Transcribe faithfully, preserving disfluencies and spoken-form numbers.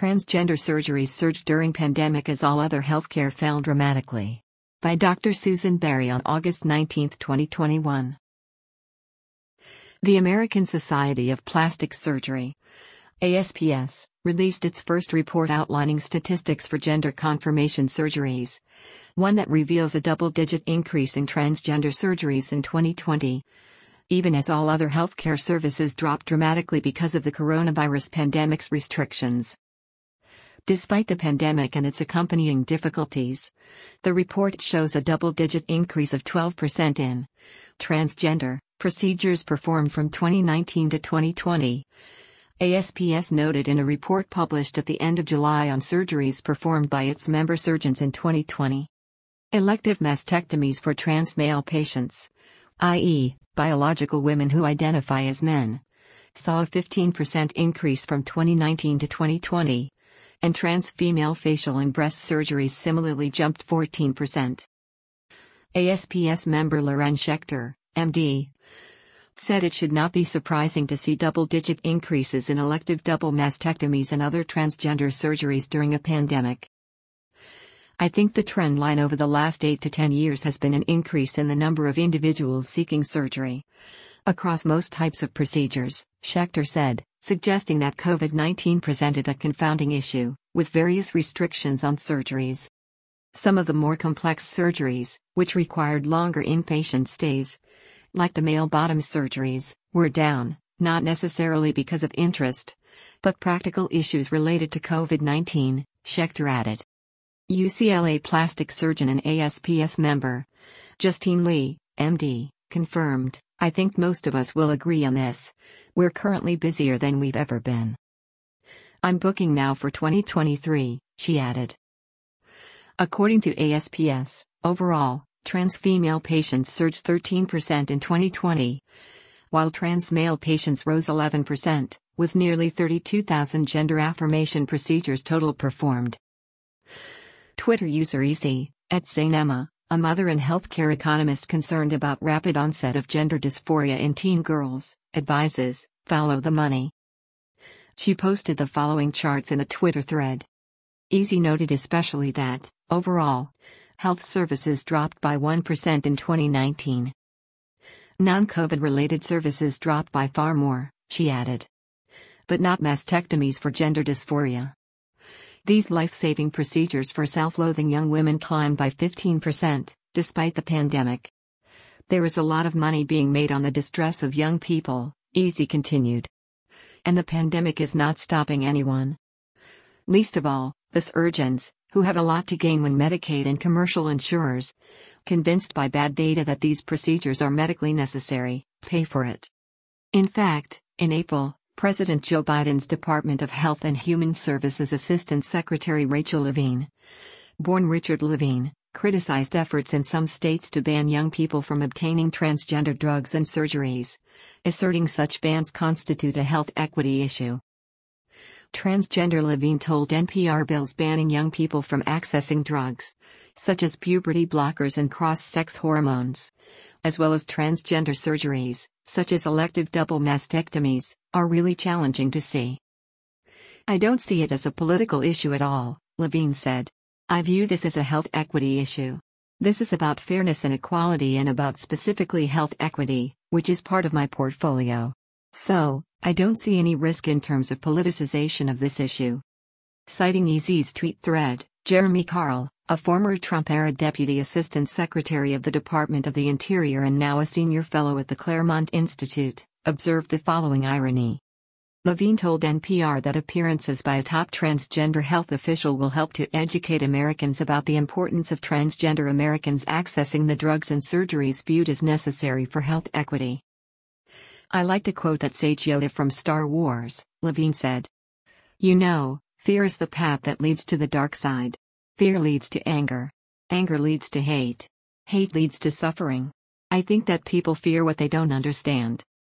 Transgender surgeries surged during pandemic as all other healthcare fell dramatically. By Doctor Susan Berry on August nineteenth, twenty twenty-one. The American Society of Plastic Surgery, A S P S, released its first report outlining statistics for gender confirmation surgeries, one that reveals a double-digit increase in transgender surgeries in twenty twenty, even as all other healthcare services dropped dramatically because of the coronavirus pandemic's restrictions. Despite the pandemic and its accompanying difficulties, the report shows a double-digit increase of twelve percent in transgender procedures performed from twenty nineteen to twenty twenty. A S P S noted in a report published at the end of July on surgeries performed by its member surgeons in twenty twenty. Elective mastectomies for trans male patients, that is, biological women who identify as men, saw a fifteen percent increase from twenty nineteen to twenty twenty, and trans female facial and breast surgeries similarly jumped fourteen percent. A S P S member Loren Schechter, M D, said it should not be surprising to see double-digit increases in elective double mastectomies and other transgender surgeries during a pandemic. I think the trend line over the last eight to ten years has been an increase in the number of individuals seeking surgery across most types of procedures, Schechter said, suggesting that COVID nineteen presented a confounding issue, with various restrictions on surgeries. Some of the more complex surgeries, which required longer inpatient stays, like the male bottom surgeries, were down, not necessarily because of interest, but practical issues related to COVID nineteen, Schechter added. U C L A plastic surgeon and A S P S member, Justine Lee, M D, confirmed, "I think most of us will agree on this. We're currently busier than we've ever been. I'm booking now for twenty twenty-three, she added. According to A S P S, overall, trans female patients surged thirteen percent in twenty twenty, while trans male patients rose eleven percent, with nearly thirty-two thousand gender affirmation procedures total performed. Twitter user Easy, at Zainema, a mother and healthcare economist concerned about rapid onset of gender dysphoria in teen girls, advises, follow the money. She posted the following charts in a Twitter thread. Easy noted especially that, overall, health services dropped by one percent in twenty nineteen. Non-COVID related services dropped by far more, she added. But not mastectomies for gender dysphoria. These life-saving procedures for self-loathing young women climbed by fifteen percent, despite the pandemic. There is a lot of money being made on the distress of young people, Easy continued. And the pandemic is not stopping anyone. Least of all, the surgeons, who have a lot to gain when Medicaid and commercial insurers, convinced by bad data that these procedures are medically necessary, pay for it. In fact, in April, President Joe Biden's Department of Health and Human Services Assistant Secretary Rachel Levine, born Richard Levine, criticized efforts in some states to ban young people from obtaining transgender drugs and surgeries, asserting such bans constitute a health equity issue. Transgender Levine told N P R bills banning young people from accessing drugs, such as puberty blockers and cross-sex hormones, as well as transgender surgeries, such as elective double mastectomies, are really challenging to see. I don't see it as a political issue at all, Levine said. I view this as a health equity issue. This is about fairness and equality and about specifically health equity, which is part of my portfolio. So, I don't see any risk in terms of politicization of this issue. Citing Easy's tweet thread, Jeremy Carl, a former Trump-era Deputy Assistant Secretary of the Department of the Interior and now a senior fellow at the Claremont Institute, observed the following irony. Levine told N P R that appearances by a top transgender health official will help to educate Americans about the importance of transgender Americans accessing the drugs and surgeries viewed as necessary for health equity. I like to quote that sage Yoda from Star Wars, Levine said. You know, fear is the path that leads to the dark side. Fear leads to anger. Anger leads to hate. Hate leads to suffering. I think that people fear what they don't understand.